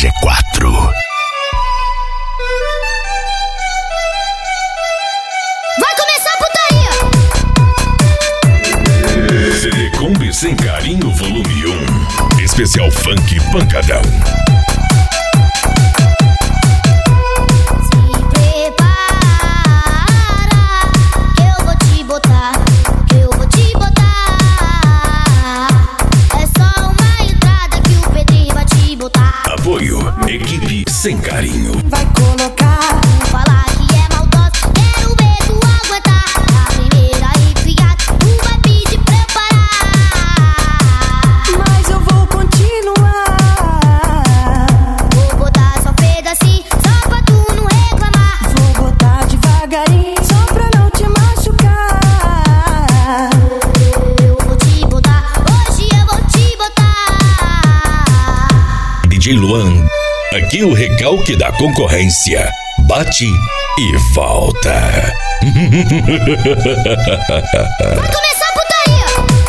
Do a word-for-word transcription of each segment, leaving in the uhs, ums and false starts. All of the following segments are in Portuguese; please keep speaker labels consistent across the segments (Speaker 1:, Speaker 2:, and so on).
Speaker 1: G quatro.
Speaker 2: Vai começar a putaria!
Speaker 1: C D Kombi Sem Carinho Volume um. Especial Funk Pancadão. Apoio, equipe Sem Carinho.
Speaker 2: Vai colocar, falar que é maldoso, quero ver tu aguentar. A primeira enfiada, tu vai pedir pra eu parar. Mas eu vou continuar. Vou botar só um pedacinho, só pra tu não reclamar. Vou botar devagarinho, só pra não te machucar. Eu vou te botar, hoje eu vou te botar.
Speaker 1: D J Luan, aqui o recalque da concorrência. Bate e volta.
Speaker 2: Vai começar a putaria!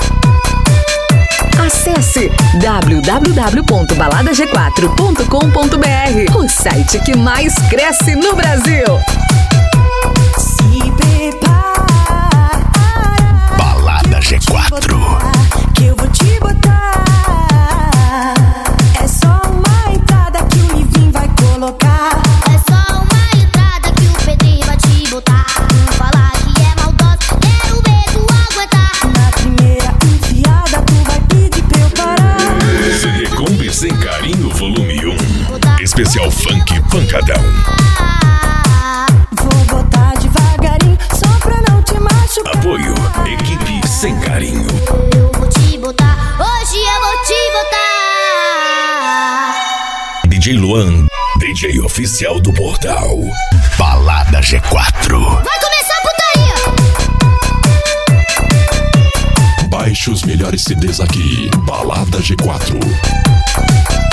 Speaker 3: Acesse w w w ponto balada g quatro ponto com ponto b r, o site que mais cresce no Brasil.
Speaker 2: Se prepara,
Speaker 1: Balada G quatro.
Speaker 2: que eu vou te botar. É só uma entrada que o Livinho vai colocar. É só uma entrada que o Pedrinho vai te botar. Não falar que é maldoso, quero ver tu aguentar. Na primeira enfiada tu vai pedir pra eu parar.
Speaker 1: C D Kombi Sem Carinho Volume um. Especial Funk Pancadão.
Speaker 2: Vou botar devagarinho, só pra não te machucar.
Speaker 1: Apoio, equipe Sem Carinho.
Speaker 2: Eu vou te botar, hoje eu vou te botar.
Speaker 1: D J Luan, D J oficial do portal. Balada G quatro.
Speaker 2: Vai começar a putaria!
Speaker 4: Baixe os melhores C Ds aqui. Balada G quatro.